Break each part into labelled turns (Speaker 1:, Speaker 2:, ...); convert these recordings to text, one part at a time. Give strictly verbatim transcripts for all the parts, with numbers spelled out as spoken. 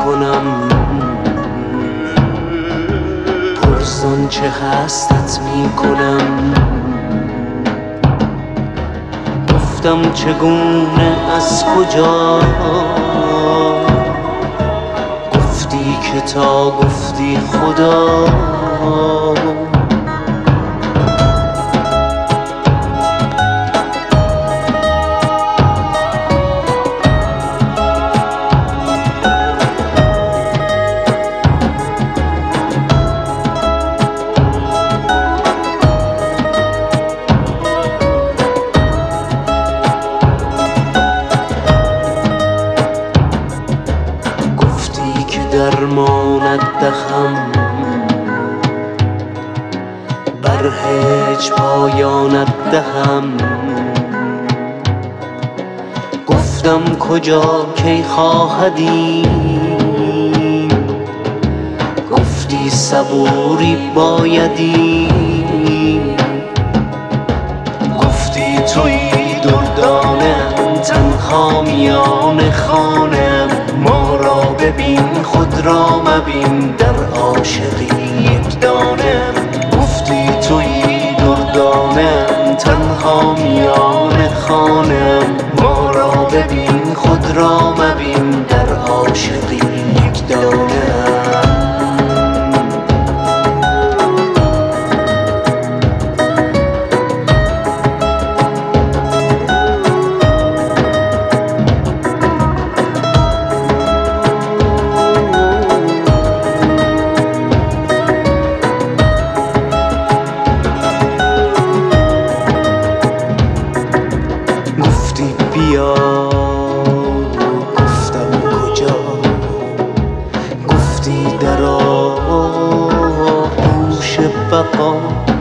Speaker 1: کنم، پرسان چه هستت می کنم. گفتم چگونه از کجا، گفتی که تا گفتی خدا. درمانت دهم بر هیچ پایانت دهم. گفتم کجا کی خواهدی، گفتی صبوری بایدی. گفتی تویی دردانم تنها میان خانم، ما را ببین خود را مبین در عاشقی یک دانم. گفتی تویی دردانم تنها میان خانم، ما را ببین خود را مبین در عاشقی یک دانم. بیا گفتم کجا، گفتی در آغوش بقا.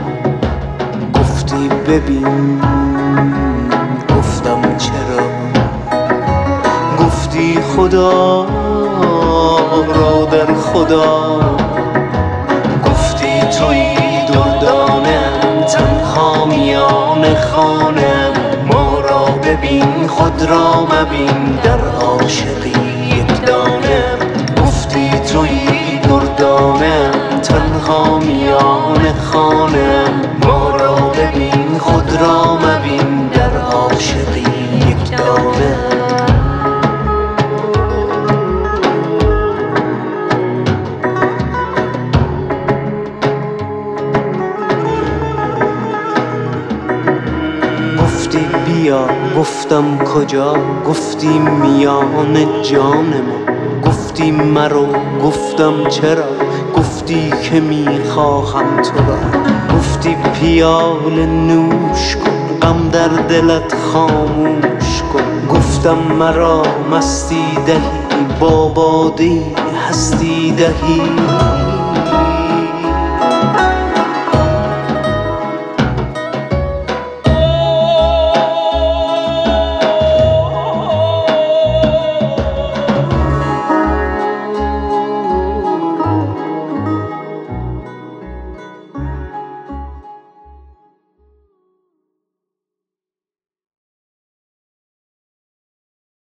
Speaker 1: گفتی ببین گفتم چرا، گفتی خدا را در خدا. گفتی تویی دردانم تنها میان خانم، ما را ببین خود را مبین در عاشقی یک دانم. گفتی تویی دردانم تنها میان خانم، ما را ببین خود را مبین در عاشقی یک دانم. گفتی بیا گفتم کجا، گفتی میان جان ما. گفتی مرو گفتم چرا، گفتی که میخواهم تو را. گفتی پیاله نوش کن غم در دلت خاموش کن. گفتم مرا مستی دهی با باده هستی دهی.